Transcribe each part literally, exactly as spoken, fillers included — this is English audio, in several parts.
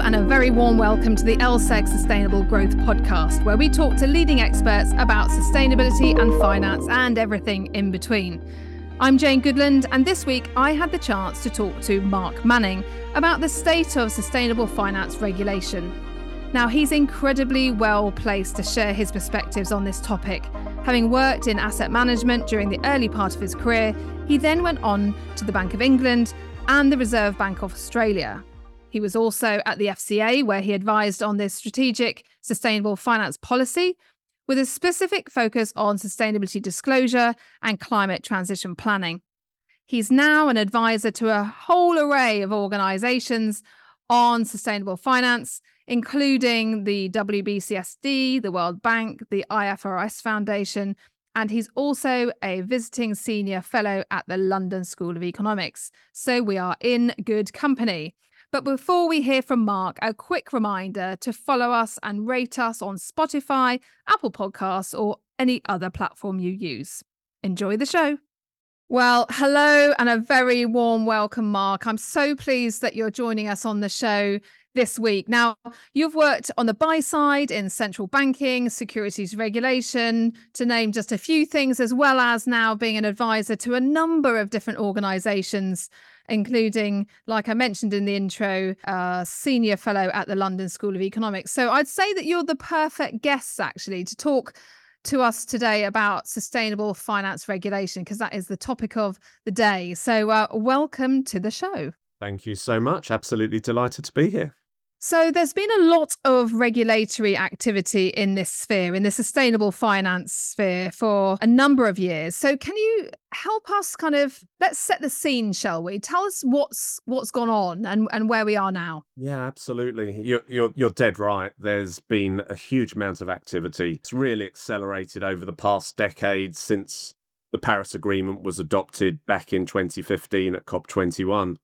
and a very warm welcome to the L S E C Sustainable Growth Podcast, where we talk to leading experts about sustainability and finance and everything in between. I'm Jane Goodland, and this week I had the chance to talk to Mark Manning about the state of sustainable finance regulation. Now, he's incredibly well placed to share his perspectives on this topic. Having worked in asset management during the early part of his career, he then went on to the Bank of England and the Reserve Bank of Australia. He was also at the F C A, where he advised on this strategic sustainable finance policy, with a specific focus on sustainability disclosure and climate transition planning. He's now an advisor to a whole array of organisations on sustainable finance, including the W B C S D, the World Bank, the I F R S Foundation, and he's also a visiting senior fellow at the London School of Economics. So we are in good company. But before we hear from Mark, a quick reminder to follow us and rate us on Spotify, Apple Podcasts, or any other platform you use. Enjoy the show. Well, hello and a very warm welcome, Mark. I'm so pleased that you're joining us on the show this week. Now, you've worked on the buy side in central banking, securities regulation, to name just a few things, as well as now being an advisor to a number of different organisations, including, like I mentioned in the intro, uh, senior fellow at the London School of Economics. So I'd say that you're the perfect guest, actually, to talk to us today about sustainable finance regulation, because that is the topic of the day. So uh, welcome to the show. Thank you so much. Absolutely delighted to be here. So there's been a lot of regulatory activity in this sphere, in the sustainable finance sphere, for a number of years. So can you help us kind of, let's set the scene, shall we? Tell us what's what's gone on and, and where we are now. Yeah, absolutely. You're, you're, you're dead right. There's been a huge amount of activity. It's really accelerated over the past decade since the Paris Agreement was adopted back in twenty fifteen at COP twenty-one.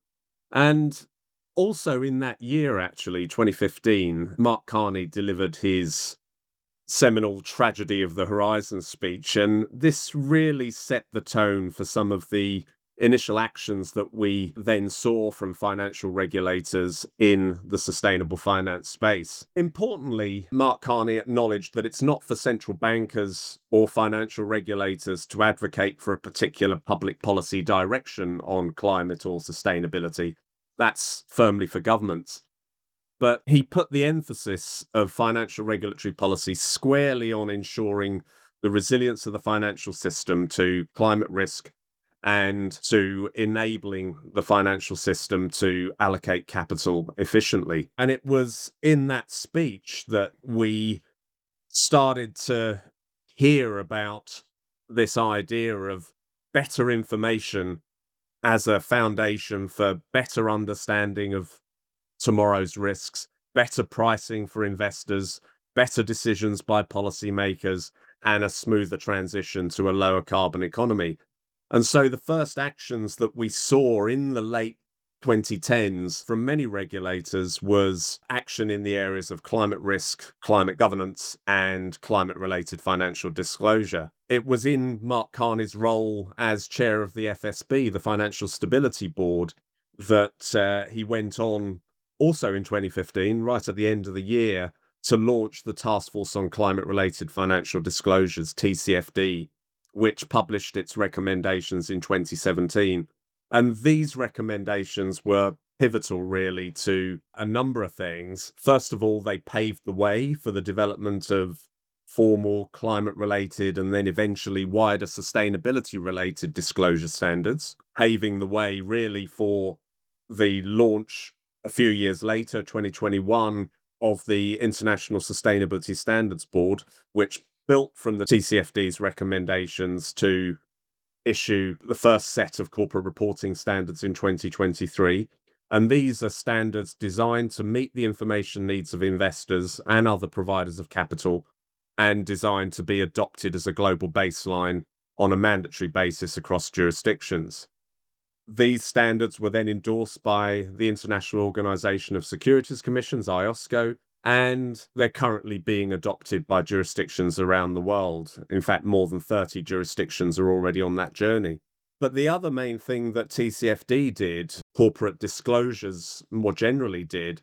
And also in that year, actually, twenty fifteen, Mark Carney delivered his seminal Tragedy of the Horizon speech. And this really set the tone for some of the initial actions that we then saw from financial regulators in the sustainable finance space. Importantly, Mark Carney acknowledged that it's not for central bankers or financial regulators to advocate for a particular public policy direction on climate or sustainability. That's firmly for governments. But he put the emphasis of financial regulatory policy squarely on ensuring the resilience of the financial system to climate risk and to enabling the financial system to allocate capital efficiently. And it was in that speech that we started to hear about this idea of better information as a foundation for better understanding of tomorrow's risks, better pricing for investors, better decisions by policymakers, and a smoother transition to a lower carbon economy. And so the first actions that we saw in the late twenty tens from many regulators was action in the areas of climate risk, climate governance, and climate-related financial disclosure. It was in Mark Carney's role as chair of the F S B, the Financial Stability Board, that uh, he went on also in twenty fifteen, right at the end of the year, to launch the Task Force on Climate-Related Financial Disclosures, T C F D, which published its recommendations in twenty seventeen. And these recommendations were pivotal, really, to a number of things. First of all, they paved the way for the development of formal climate-related and then eventually wider sustainability-related disclosure standards, paving the way, really, for the launch a few years later, twenty twenty-one, of the International Sustainability Standards Board, which built from the T C F D's recommendations to issue the first set of corporate reporting standards in twenty twenty-three. And these are standards designed to meet the information needs of investors and other providers of capital, and designed to be adopted as a global baseline on a mandatory basis across jurisdictions. These standards were then endorsed by the International Organization of Securities Commissions, I O S C O, and they're currently being adopted by jurisdictions around the world. In fact, more than thirty jurisdictions are already on that journey. But the other main thing that T C F D did, corporate disclosures more generally did,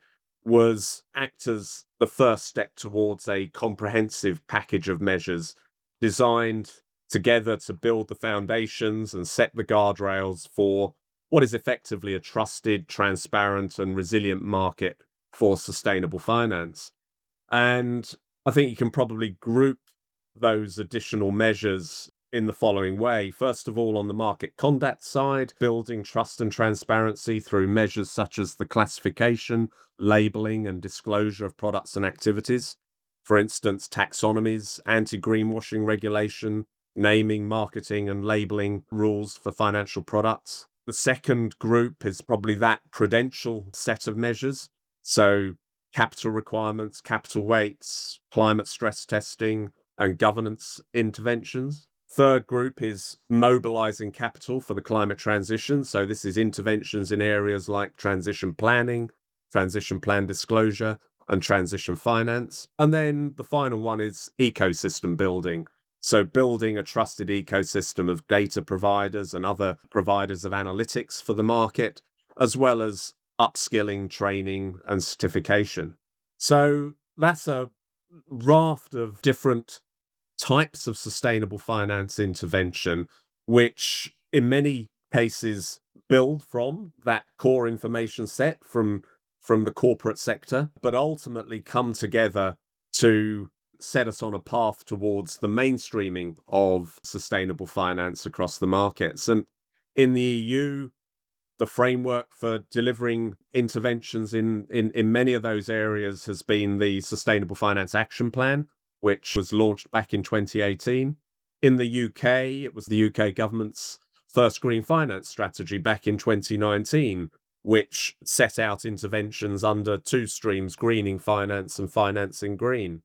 was act as the first step towards a comprehensive package of measures designed together to build the foundations and set the guardrails for what is effectively a trusted, transparent, and resilient market for sustainable finance. And I think you can probably group those additional measures in the following way. First of all, on the market conduct side, building trust and transparency through measures such as the classification, labeling, and disclosure of products and activities. For instance, taxonomies, anti-greenwashing regulation, naming, marketing, and labeling rules for financial products. The second group is probably that prudential set of measures. So capital requirements, capital weights, climate stress testing, and governance interventions. Third group is mobilizing capital for the climate transition. So this is interventions in areas like transition planning, transition plan disclosure, and transition finance. And then the final one is ecosystem building. So building a trusted ecosystem of data providers and other providers of analytics for the market, as well as upskilling, training, and certification. So that's a raft of different types of sustainable finance intervention, which in many cases build from that core information set from, from the corporate sector, but ultimately come together to set us on a path towards the mainstreaming of sustainable finance across the markets. And in the E U, the framework for delivering interventions in, in, in many of those areas has been the Sustainable Finance Action Plan, which was launched back in twenty eighteen. In the U K, it was the U K government's first green finance strategy back in twenty nineteen, which set out interventions under two streams, greening finance and financing green.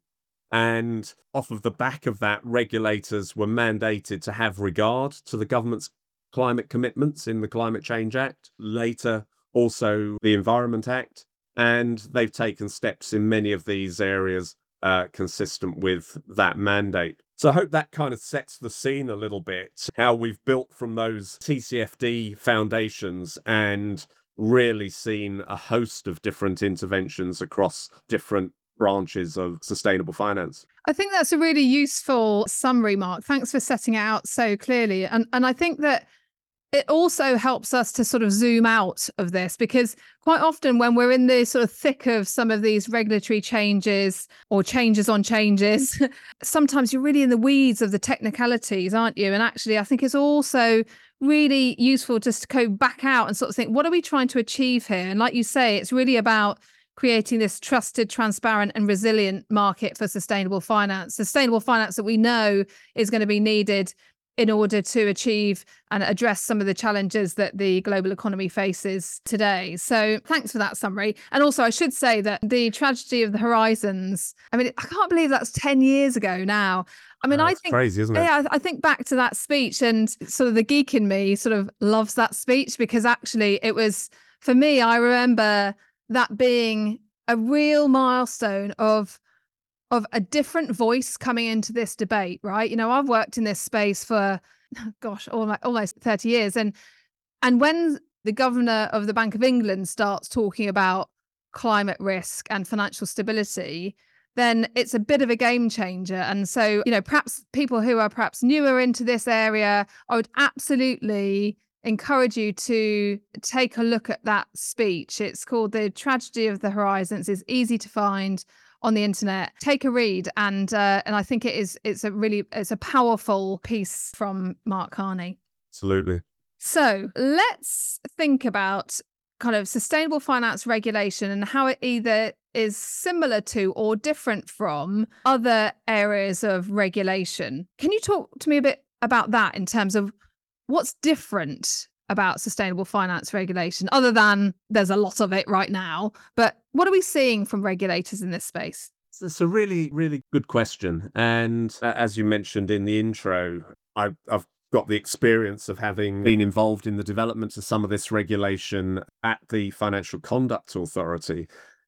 And off of the back of that, regulators were mandated to have regard to the government's climate commitments in the Climate Change Act, later also the Environment Act, and they've taken steps in many of these areas uh, consistent with that mandate. So I hope that kind of sets the scene a little bit, how we've built from those T C F D foundations and really seen a host of different interventions across different branches of sustainable finance. I think that's a really useful summary, Mark. Thanks for setting it out so clearly. And, and I think that it also helps us to sort of zoom out of this, because quite often when we're in the sort of thick of some of these regulatory changes or changes on changes, sometimes you're really in the weeds of the technicalities, aren't you? And actually, I think it's also really useful just to go back out and sort of think, what are we trying to achieve here? And like you say, it's really about creating this trusted, transparent, and resilient market for sustainable finance. Sustainable finance that we know is going to be needed in order to achieve and address some of the challenges that the global economy faces today. So thanks for that summary. And also, I should say that the tragedy of the Horizons, I mean, I can't believe that's ten years ago now. I mean, That's I think crazy, isn't it? Yeah, I think back to that speech, and sort of the geek in me sort of loves that speech, because actually it was, for me, I remember that being a real milestone of of a different voice coming into this debate, right? You know, I've worked in this space for, gosh, almost, almost thirty years. And, and when the governor of the Bank of England starts talking about climate risk and financial stability, then it's a bit of a game changer. And so, you know, perhaps people who are perhaps newer into this area, I would absolutely encourage you to take a look at that speech. It's called The Tragedy of the Horizons. It's easy to find on the internet. Take a read, and uh, and I think it is it's a really it's a powerful piece from Mark Carney. Absolutely. So let's think about kind of sustainable finance regulation and how it either is similar to or different from other areas of regulation. Can you talk to me a bit about that in terms of what's different about sustainable finance regulation, other than there's a lot of it right now, but what are we seeing from regulators in this space? It's a really, really good question. And uh, as you mentioned in the intro, I've, I've got the experience of having been involved in the development of some of this regulation at the Financial Conduct Authority.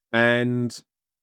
And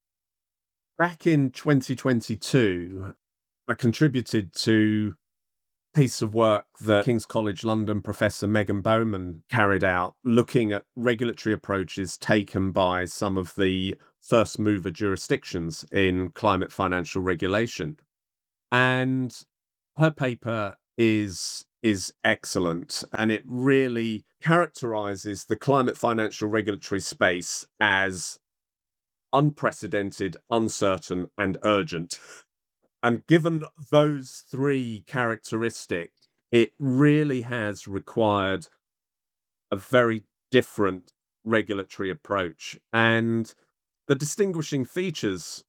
back in twenty twenty-two, I contributed to piece of work that King's College London professor Megan Bowman carried out, looking at regulatory approaches taken by some of the first mover jurisdictions in climate financial regulation. And her paper is is excellent, and it really characterizes the climate financial regulatory space as unprecedented, uncertain, and urgent. And given those three characteristics, it really has required a very different regulatory approach. And the distinguishing features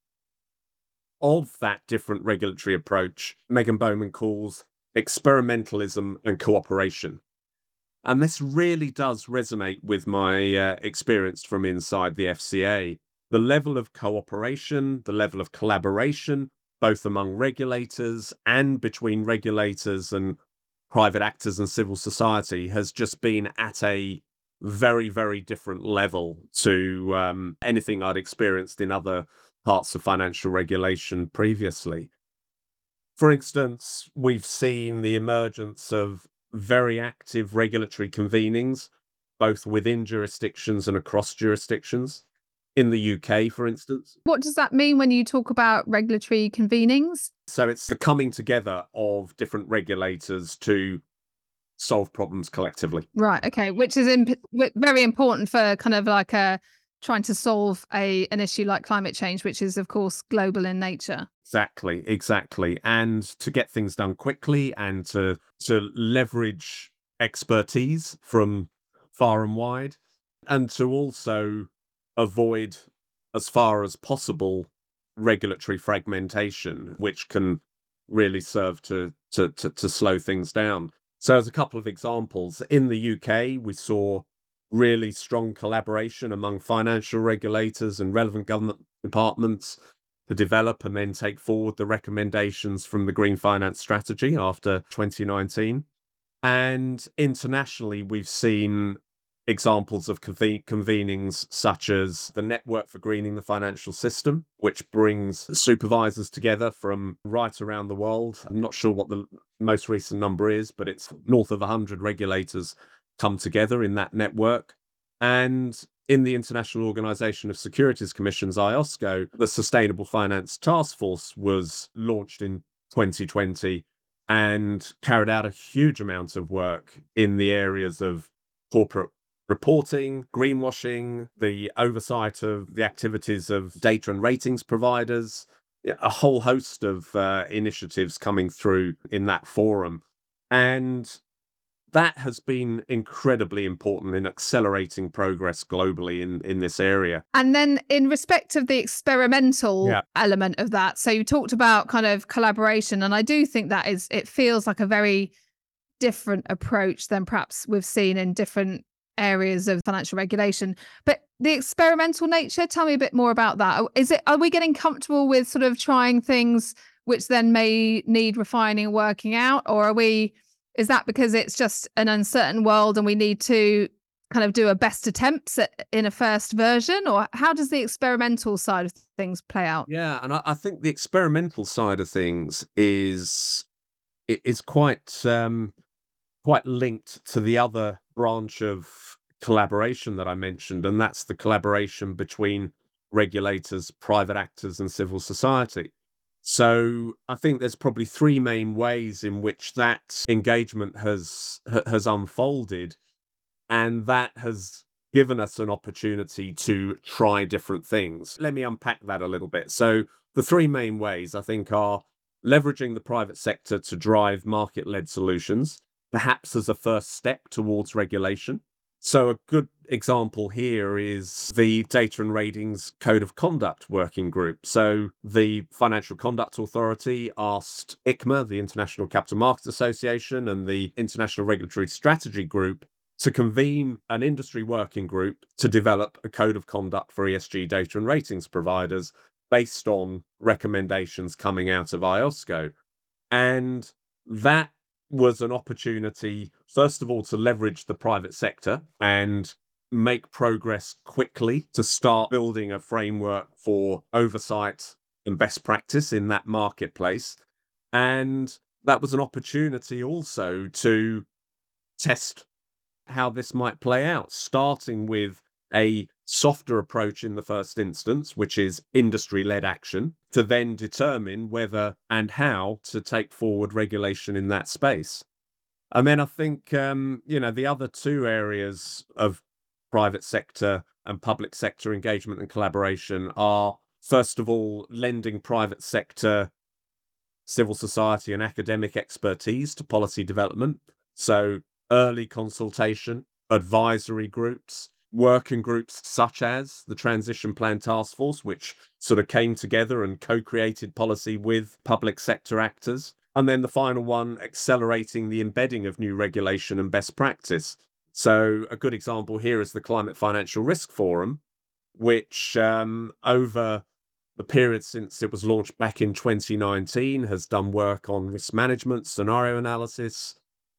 of that different regulatory approach, Megan Bowman calls experimentalism and cooperation. And this really does resonate with my uh, experience from inside the F C A. The level of cooperation, the level of collaboration, both among regulators and between regulators and private actors and civil society, has just been at a very, very different level to um, anything I'd experienced in other parts of financial regulation previously. For instance, we've seen the emergence of very active regulatory convenings, both within jurisdictions and across jurisdictions. In the U K, for instance. What does that mean when you talk about regulatory convenings? So it's the coming together of different regulators to solve problems collectively. Right. Okay. Which is imp- very important for kind of like a trying to solve a an issue like climate change, which is of course global in nature. Exactly. Exactly. And to get things done quickly and to to leverage expertise from far and wide, and to also avoid, as far as possible, regulatory fragmentation, which can really serve to, to, to, to slow things down. So as a couple of examples, in the U K, we saw really strong collaboration among financial regulators and relevant government departments to develop and then take forward the recommendations from the Green Finance Strategy after twenty nineteen. And internationally, we've seen examples of conven- convenings such as the Network for Greening the Financial System, which brings supervisors together from right around the world. I'm not sure what the most recent number is, but it's north of one hundred regulators come together in that network. And in the International Organization of Securities Commissions, I O S C O, the Sustainable Finance Task Force was launched in twenty twenty and carried out a huge amount of work in the areas of corporate reporting, greenwashing, the oversight of the activities of data and ratings providers, a whole host of uh, initiatives coming through in that forum. And that has been incredibly important in accelerating progress globally in, in this area. And then in respect of the experimental Yeah. element of that, so you talked about kind of collaboration, and I do think that is, it feels like a very different approach than perhaps we've seen in different areas of financial regulation. But the experimental nature, tell me a bit more about that. Is it, are we getting comfortable with sort of trying things which then may need refining and working out, or are we, is that because it's just an uncertain world and we need to kind of do a best attempts at, in a first version, or how does the experimental side of things play out? Yeah, and I, I think the experimental side of things is it is quite um, quite linked to the other branch of collaboration that I mentioned, and that's the collaboration between regulators, private actors, and civil society. So I think there's probably three main ways in which that engagement has has unfolded, and that has given us an opportunity to try different things. Let me unpack that a little bit. So the three main ways, I think, are leveraging the private sector to drive market-led solutions, perhaps as a first step towards regulation. So a good example here is the Data and Ratings Code of Conduct Working Group. So the Financial Conduct Authority asked I C M A, the International Capital Markets Association, and the International Regulatory Strategy Group to convene an industry working group to develop a code of conduct for E S G data and ratings providers based on recommendations coming out of I O S C O. And that was an opportunity, first of all, to leverage the private sector and make progress quickly to start building a framework for oversight and best practice in that marketplace. And that was an opportunity also to test how this might play out, starting with a softer approach in the first instance, which is industry-led action, to then determine whether and how to take forward regulation in that space. And then I think, um, you know, the other two areas of private sector and public sector engagement and collaboration are, first of all, lending private sector, civil society and academic expertise to policy development. So early consultation, advisory groups, working groups such as the Transition Plan Task Force, which sort of came together and co-created policy with public sector actors. And then the final one, accelerating the embedding of new regulation and best practice. So a good example here is the Climate Financial Risk Forum, which um, over the period since it was launched back in twenty nineteen has done work on risk management, scenario analysis,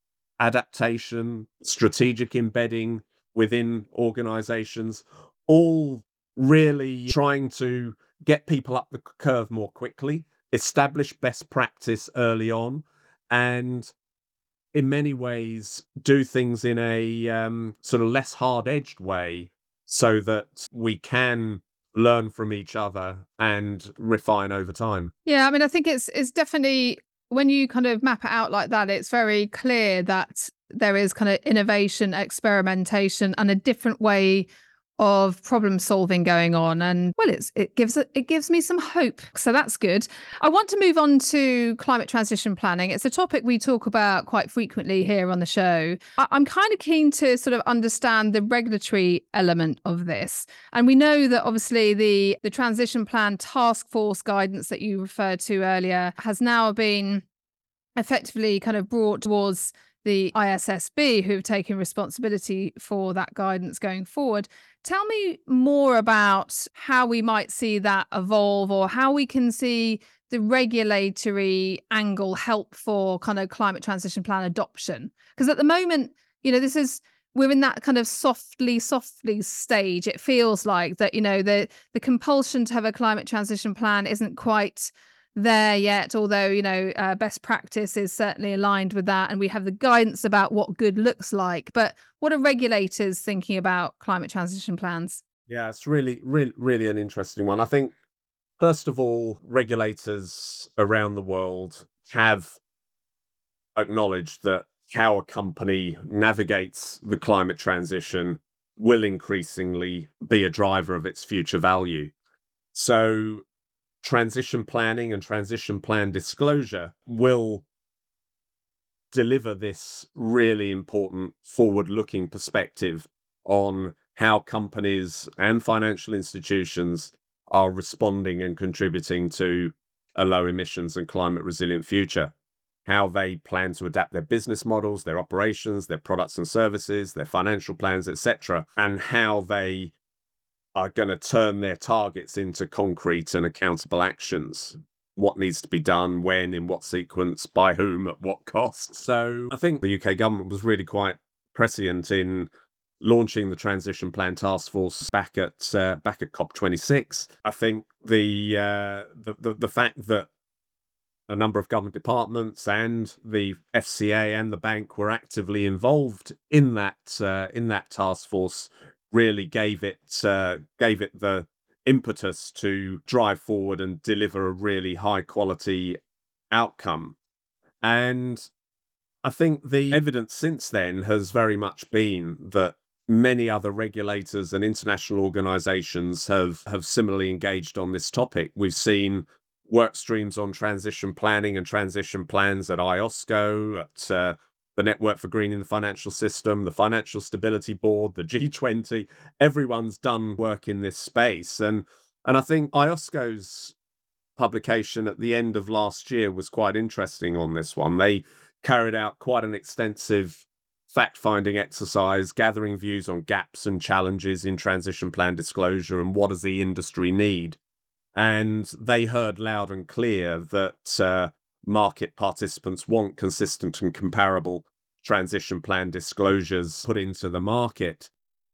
adaptation, strategic embedding within organizations, all really trying to get people up the curve more quickly, establish best practice early on, and in many ways do things in a um, sort of less hard-edged way so that we can learn from each other and refine over time. Yeah, I mean, I think it's it's definitely, when you kind of map it out like that, it's very clear that there is kind of innovation, experimentation, and a different way of problem solving going on. And well, it's it gives it, it gives me some hope. So that's good. I want to move on to climate transition planning. It's a topic we talk about quite frequently here on the show. I, I'm kind of keen to sort of understand the regulatory element of this. And we know that obviously the the transition plan task force guidance that you referred to earlier has now been effectively kind of brought towards the I S S B, who've taken responsibility for that guidance going forward. Tell me more about how we might see that evolve, or how we can see the regulatory angle help for kind of climate transition plan adoption. Because at the moment, you know, this is, we're in that kind of softly, softly stage. It feels like that, you know, the the compulsion to have a climate transition plan isn't quite there yet, although, you know, uh, best practice is certainly aligned with that, and we have the guidance about what good looks like. But what are regulators thinking about climate transition plans? Yeah, it's really, really, really an interesting one. I think, first of all, regulators around the world have acknowledged that how a company navigates the climate transition will increasingly be a driver of its future value. So transition planning and transition plan disclosure will deliver this really important forward-looking perspective on how companies and financial institutions are responding and contributing to a low emissions and climate resilient future, how they plan to adapt their business models, their operations, their products and services, their financial plans, et cetera, and how they are going to turn their targets into concrete and accountable actions. What needs to be done, when, in what sequence, by whom, at what cost. So I think the U K government was really quite prescient in launching the Transition Plan Task Force back at uh, back at COP twenty-six. I think the, uh, the the the fact that a number of government departments and the F C A and the bank were actively involved in that uh, in that task force really gave it uh, gave it the impetus to drive forward and deliver a really high quality outcome. And I think the evidence since then has very much been that many other regulators and international organizations have have similarly engaged on this topic. We've seen work streams on transition planning and transition plans at I O S C O, at uh, the Network for Greening the Financial System, the Financial Stability Board, the G twenty. Everyone's done work in this space. And, and I think I O S C O's publication at the end of last year was quite interesting on this one. They carried out quite an extensive fact-finding exercise, gathering views on gaps and challenges in transition plan disclosure and what does the industry need. And they heard loud and clear that uh, market participants want consistent and comparable transition plan disclosures put into the market.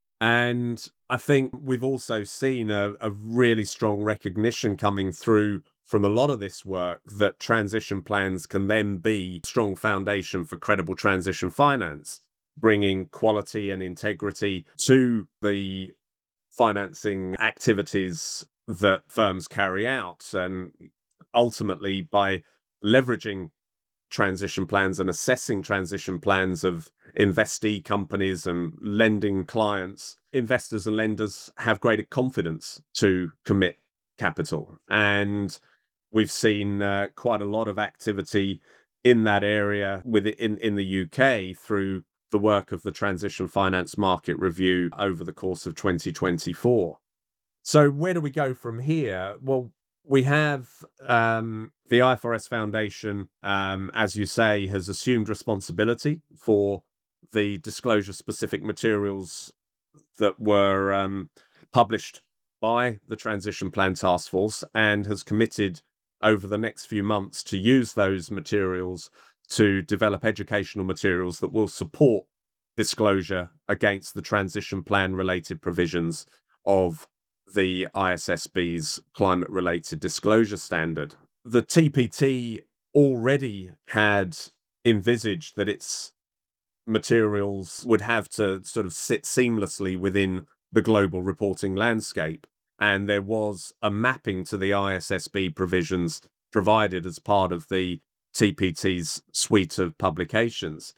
And I think we've also seen a, a really strong recognition coming through from a lot of this work that transition plans can then be a strong foundation for credible transition finance, bringing quality and integrity to the financing activities that firms carry out. And ultimately, by leveraging transition plans and assessing transition plans of investee companies and lending clients, investors and lenders have greater confidence to commit capital. And we've seen uh, quite a lot of activity in that area with in, in the U K through the work of the Transition Finance Market Review over the course of twenty twenty-four. So where do we go from here? Well, we have um, the I F R S Foundation, um, as you say, has assumed responsibility for the disclosure-specific materials that were um, published by the Transition Plan Task Force, and has committed over the next few months to use those materials to develop educational materials that will support disclosure against the transition plan related provisions of the I S S B's climate related disclosure standard. The T P T already had envisaged that its materials would have to sort of sit seamlessly within the global reporting landscape. And there was a mapping to the I S S B provisions provided as part of the T P T's suite of publications.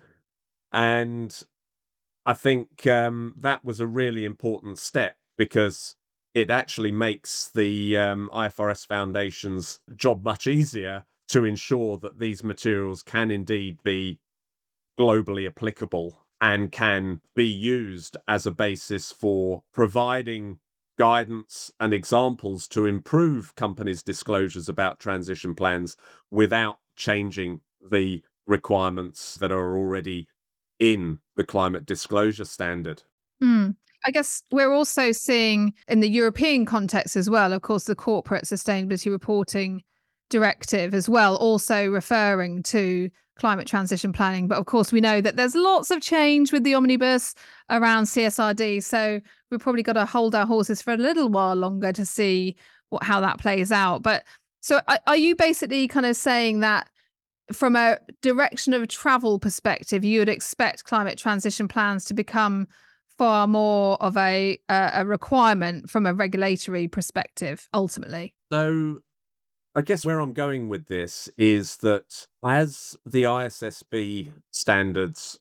And I think um, that was a really important step, because it actually makes the um, I F R S Foundation's job much easier to ensure that these materials can indeed be globally applicable and can be used as a basis for providing guidance and examples to improve companies' disclosures about transition plans without changing the requirements that are already in the climate disclosure standard. Mm. I guess we're also seeing in the European context as well, of course, the Corporate Sustainability Reporting Directive as well, also referring to climate transition planning. But of course, we know that there's lots of change with the omnibus around C S R D. So we've probably got to hold our horses for a little while longer to see what how that plays out. But so are, are you basically kind of saying that from a direction of travel perspective, you would expect climate transition plans to become far more of a a requirement from a regulatory perspective, ultimately? So I guess where I'm going with this is that as the I S S B standards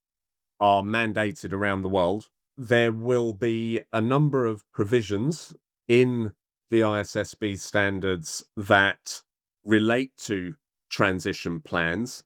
are mandated around the world, there will be a number of provisions in the I S S B standards that relate to transition plans,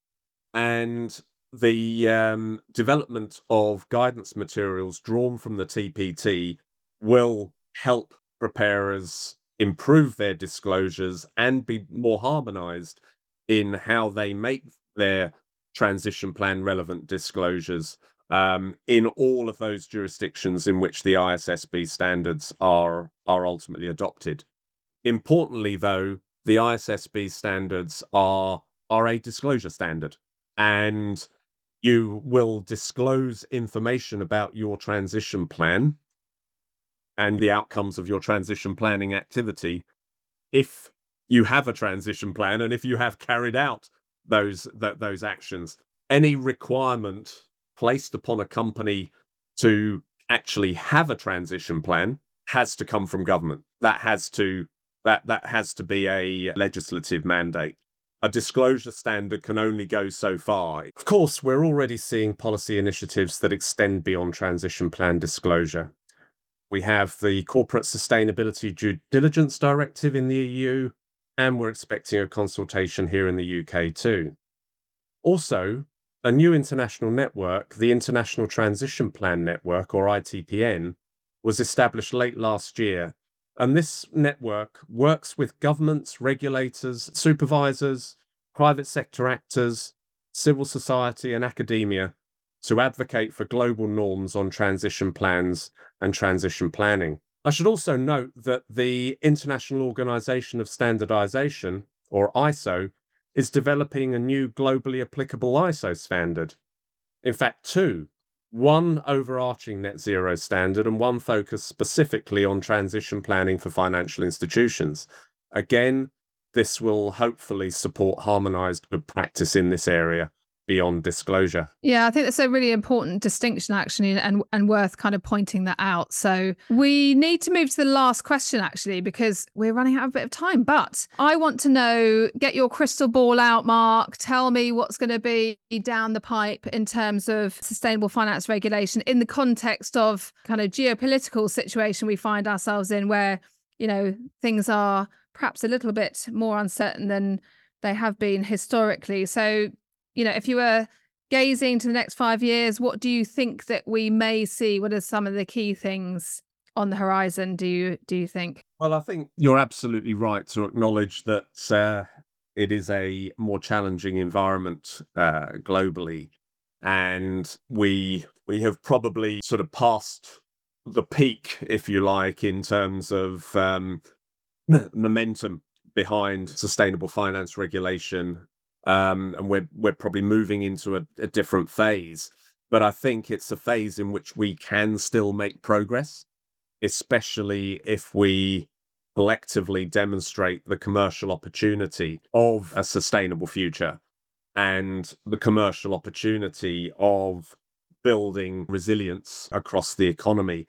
and the um, development of guidance materials drawn from the T P T will help preparers improve their disclosures and be more harmonized in how they make their transition plan relevant disclosures um, in all of those jurisdictions in which the I S S B standards are, are ultimately adopted. Importantly, though, the I S S B standards are, are a disclosure standard, and you will disclose information about your transition plan and the outcomes of your transition planning activity if you have a transition plan and if you have carried out those th- those actions. Any requirement placed upon a company to actually have a transition plan has to come from government. That has to that that has to be a legislative mandate. A disclosure standard can only go so far. Of course, we're already seeing policy initiatives that extend beyond transition plan disclosure. We have the Corporate Sustainability Due Diligence Directive in the E U, and we're expecting a consultation here in the U K too. Also, a new international network, the International Transition Plan Network, or I T P N, was established late last year. And this network works with governments, regulators, supervisors, private sector actors, civil society, and academia to advocate for global norms on transition plans and transition planning. I should also note that the International Organization of Standardization, or I S O, is developing a new globally applicable I S O standard. In fact, two. One overarching net zero standard and one focused specifically on transition planning for financial institutions. Again, this will hopefully support harmonized good practice in this area beyond disclosure. Yeah, I think that's a really important distinction, actually, and, and worth kind of pointing that out. So we need to move to the last question, actually, because we're running out of a bit of time. But I want to know, get your crystal ball out, Mark. Tell me what's going to be down the pipe in terms of sustainable finance regulation in the context of kind of geopolitical situation we find ourselves in, where, you know, things are perhaps a little bit more uncertain than they have been historically. So, you know, if you were gazing to the next five years, what do you think that we may see? What are some of the key things on the horizon, do you do you think? Well, I think you're absolutely right to acknowledge that uh, it is a more challenging environment uh, globally. And we we have probably sort of passed the peak, if you like, in terms of um, momentum behind sustainable finance regulation. Um, and we're we're probably moving into a, a different phase. But I think it's a phase in which we can still make progress, especially if we collectively demonstrate the commercial opportunity of a sustainable future and the commercial opportunity of building resilience across the economy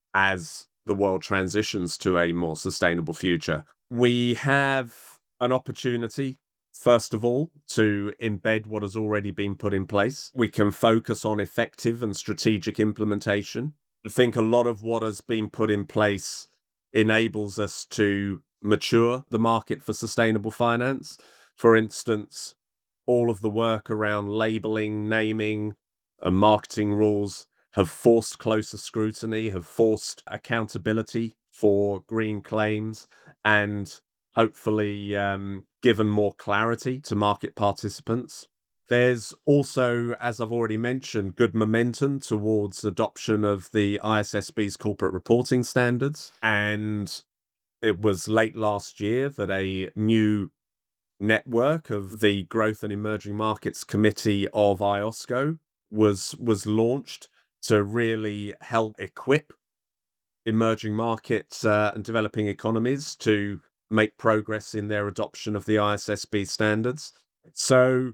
as the world transitions to a more sustainable future. We have an opportunity, first of all, to embed what has already been put in place. We can focus on effective and strategic implementation. I think a lot of what has been put in place enables us to mature the market for sustainable finance. For instance, all of the work around labeling, naming, and marketing rules have forced closer scrutiny, have forced accountability for green claims, and hopefully um, given more clarity to market participants. There's also, as I've already mentioned, good momentum towards adoption of the I S S B's corporate reporting standards. And it was late last year that a new network of the Growth and Emerging Markets Committee of I O S C O was, was launched to really help equip emerging markets uh, and developing economies to make progress in their adoption of the I S S B standards. So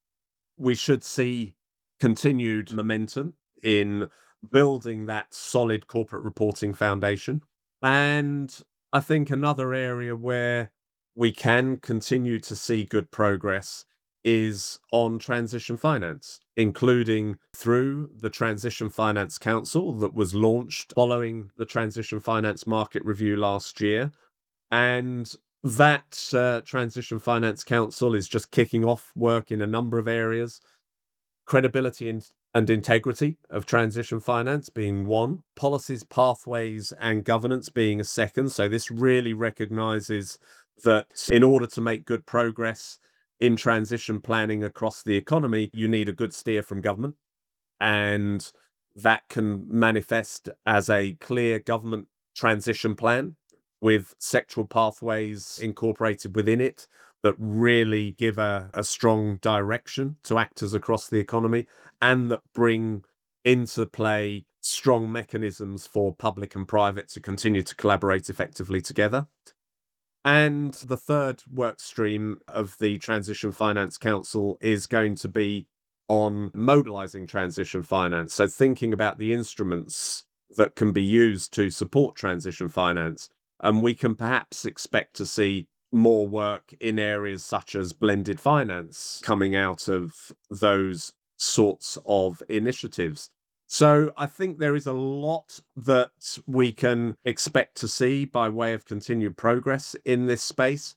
we should see continued momentum in building that solid corporate reporting foundation. And I think another area where we can continue to see good progress is on transition finance, including through the Transition Finance Council that was launched following the Transition Finance Market Review last year. And that uh, Transition Finance Council is just kicking off work in a number of areas. Credibility and, and integrity of transition finance being one, policies, pathways, and governance being a second. So this really recognizes that in order to make good progress in transition planning across the economy, you need a good steer from government. And that can manifest as a clear government transition plan with sectoral pathways incorporated within it that really give a, a strong direction to actors across the economy and that bring into play strong mechanisms for public and private to continue to collaborate effectively together. And the third work stream of the Transition Finance Council is going to be on mobilizing transition finance. So thinking about the instruments that can be used to support transition finance. And we can perhaps expect to see more work in areas such as blended finance coming out of those sorts of initiatives. So I think there is a lot that we can expect to see by way of continued progress in this space,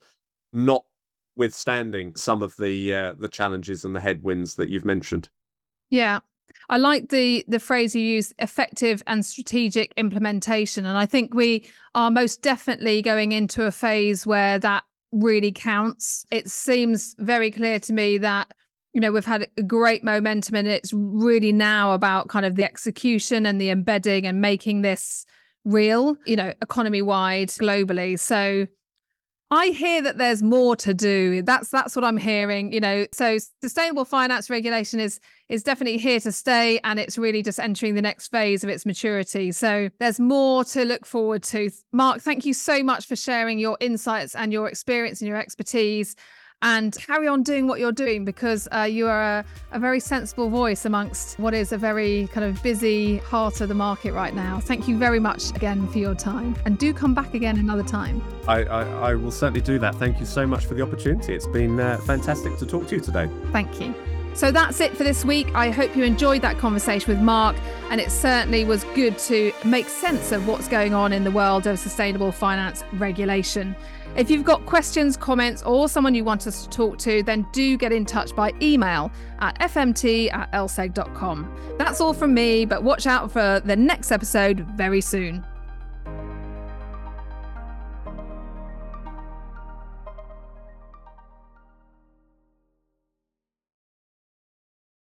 notwithstanding some of the uh, the challenges and the headwinds that you've mentioned. Yeah. I like the the phrase you use, effective and strategic implementation. And I think we are most definitely going into a phase where that really counts. It seems very clear to me that, you know, we've had a great momentum and it's really now about kind of the execution and the embedding and making this real, you know, economy wide globally. So I hear that there's more to do. That's that's what I'm hearing, you know. So sustainable finance regulation is is definitely here to stay, and it's really just entering the next phase of its maturity. So there's more to look forward to. Mark, thank you so much for sharing your insights and your experience and your expertise. and carry on doing what you're doing, because uh, you are a, a very sensible voice amongst what is a very kind of busy heart of the market right now. Thank you very much again for your time, and do come back again another time. I, I, I will certainly do that. Thank you so much for the opportunity. It's been uh, fantastic to talk to you today. Thank you. So that's it for this week. I hope you enjoyed that conversation with Mark, and it certainly was good to make sense of what's going on in the world of sustainable finance regulation. If you've got questions, comments, or someone you want us to talk to, then do get in touch by email at f m t at l seg dot com. That's all from me, but watch out for the next episode very soon.